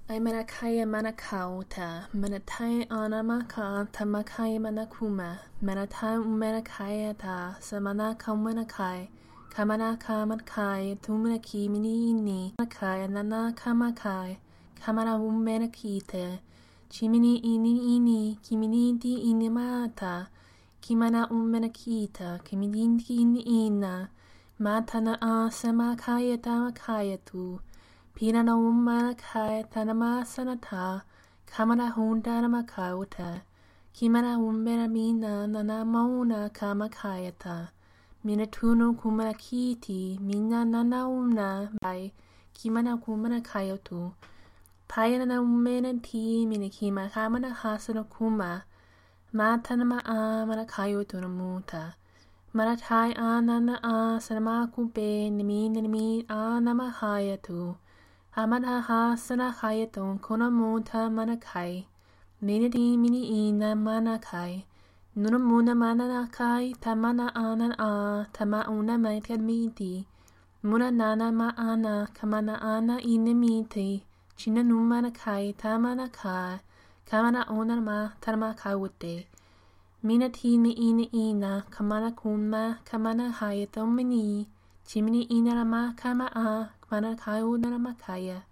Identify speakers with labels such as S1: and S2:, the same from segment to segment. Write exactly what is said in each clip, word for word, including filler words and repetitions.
S1: I manakaya manakauta, manatai anamaka tamakaya manakuma, manatai umanakaya ta, samanaka manakai, kamanaka manakai, tumanaki mini makai, nanaka makai, kamana umanakite, chimini ini ini, kimini di inimata, kimana umanakita, kimini ini ina, matana a samakaya tamakaya tu, Pinana umanakai tanama sanata, kamana hunda namakauta, kimana umbera mina nana mauna kamakayata, minatuno kumanakiti, mina nana umna by kimana kumana kayotu, payana umena ti minikima kamana hasana kuma, matanama a manakayotu namuta. Maratai a nana a sanamaku be nimi nimi a namahayatu. Hamana ha sana hayaton kona monta manakai, miniti mini ina manakai, nunamuna mananakai, tamana anan a, tama una maited miti, muna nana ma ana, kamana ana inemiti, china numanakai, tamanakai, kamana ona ma, tamakawute, minati mi ina ina, kamana kuma, kamana hayaton mini, chimini ina ma kama a, Mana kau namakaya.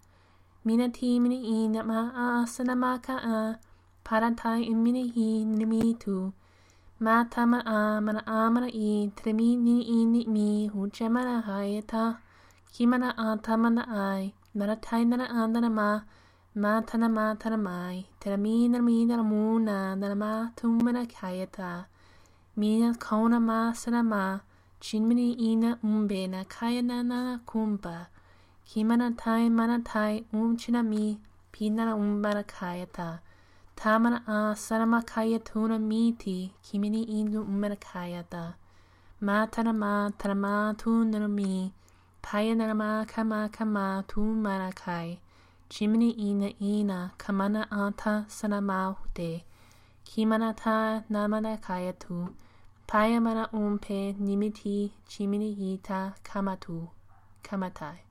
S1: Minati mini ina ma a sanamaka a. Paratai imini hi nimi tu. Matama a mana a mana i. Tremi ni ini mi huche mana hayata. Kimana a tamana ai. Maratai nana andana ma. Matana matana mai. Tremi nami naramu na narama tumana kayata. Mina kauna ma sanama. Chinmini ina umbe na kaya nana kumba. Kimana tai mana tai um chinami pinana umbara kayata. Tamana a sanama kaya tuna miti kimini indu umbara kayata. Matana ma tanama tu nanami. Paya nanama kama kama tu mana kai. Chimini ina ina kamana anta sanama hute. Kimana ta namana kaya tu. Paya mana umpe nimiti chimini hita kamatu. Kamatai.